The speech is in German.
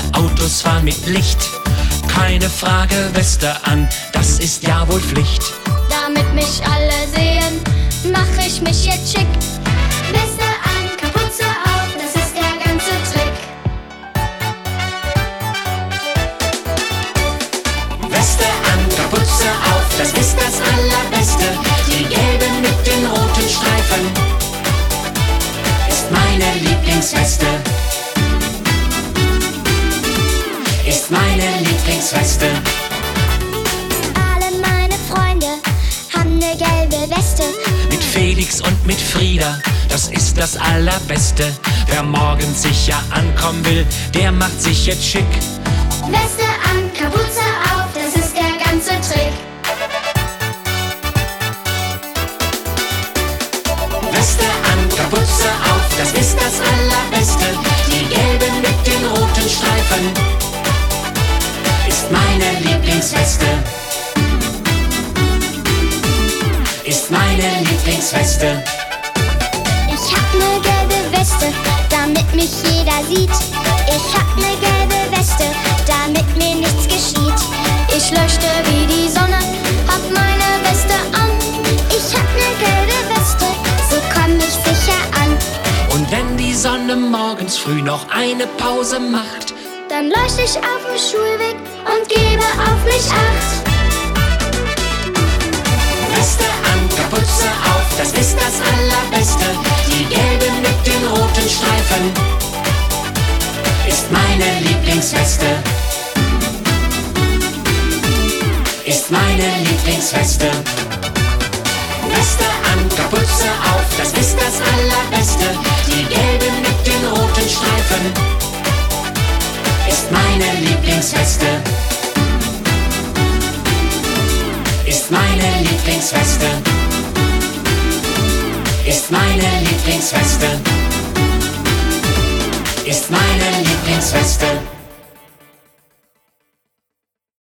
Autos fahren mit Licht. Keine Frage, Weste an, das ist ja wohl Pflicht. Damit mich alle sehen, mach ich mich jetzt schick. Weste an, Kapuze auf, das ist der ganze Trick. Weste an, Kapuze auf, das ist das Allerbeste. Die gelbe mit den roten Streifen ist meine Lieblingsweste. Ist meine Lieblingsweste. Alle meine Freunde haben ne gelbe Weste. Mit Felix und mit Frieda, das ist das Allerbeste. Wer morgen sicher ankommen will, der macht sich jetzt schick. Weste an, Kapuze auf, das ist der ganze Trick. Weste an, Kapuze auf, das ist das Allerbeste. Die gelbe mit den roten Streifen ist meine Lieblingsweste. Ist meine Lieblingsweste. Ich hab ne gelbe Weste, damit mich jeder sieht. Ich hab ne gelbe Weste, damit mir nichts geschieht. Ich leuchte wie die Sonne, hab meine Weste an. Ich hab ne gelbe Weste, so komm ich sicher an. Und wenn die Sonne morgens früh noch eine Pause macht, dann leuchte ich auf dem Schulweg und gebe auf mich Acht. Weste an, Kapuze auf, das ist das Allerbeste. Die gelbe mit den roten Streifen ist meine Lieblingsweste. Ist meine Lieblingsweste. Weste an, Kapuze auf, das ist das Allerbeste. Die gelbe mit den roten Streifen ist meine Lieblingsweste. Ist meine Lieblingsweste. Ist meine Lieblingsweste. Ist meine Lieblingsweste.